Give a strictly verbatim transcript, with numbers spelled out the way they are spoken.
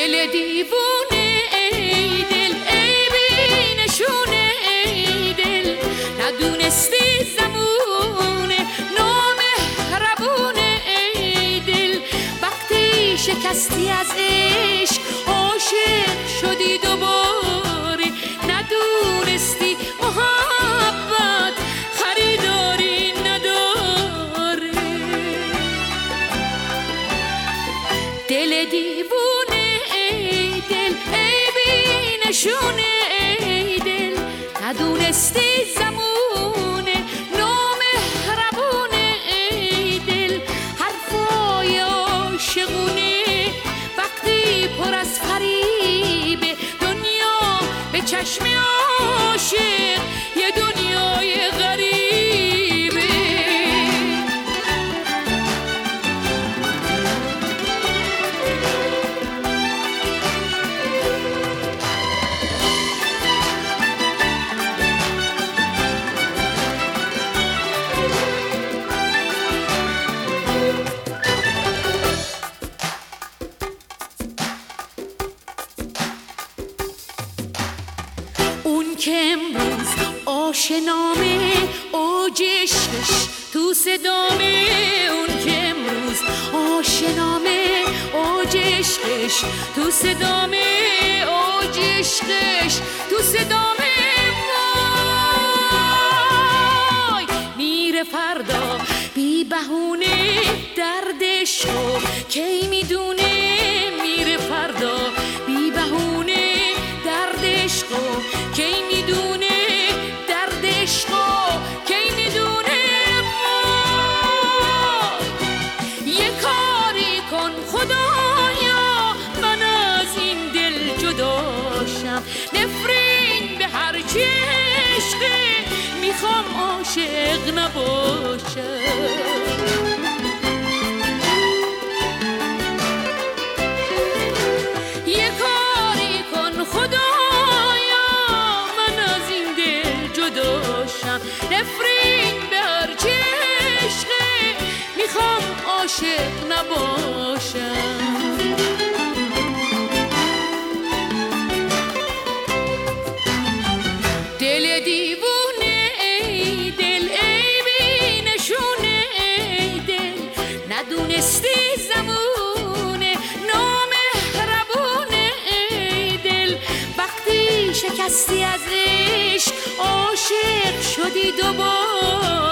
دل دیوونه ای دل، ای بی نشونه ای دل، ندونستی زمونه نامهربونه ای دل، وقتی شکستی از عشق عاشق شدی دوباره، ندونستی محبت خریداری نداره. دل دیوونه ای دل، ای بی نشونه ای دل، ندونستی زمونه نامهربونه ای دل، حرفای عاشقونه وقتی پر از فریب دنیا به چشم عاشق یه دنیای غریبه. اون که امروز آشنامه اوج عشقش تو صدامه، اون که امروز آشنامه اوج عشقش تو صدامه، اوج عشقش تو صدامه. وای میره فردا بی بهونه دردشو کی میدونه، میره فردا بی بهونه دردشو کی میدونه، دردشو کی میدونه. یه کاری کن خدایا من از این دل جداشم، نفرین به هر چی عشقه میخوام عاشق نباشم. یه کاری کن خدایا من از این دل جداشم، نفرین به هر چی عشقه میخوام عاشق نباشم. دل دیوونه ای دل، ای بی نشونه ای دل، ندونستی زمونه نامهربونه ای دل، وقتی شکستی از عشق عاشق شدی دوباره،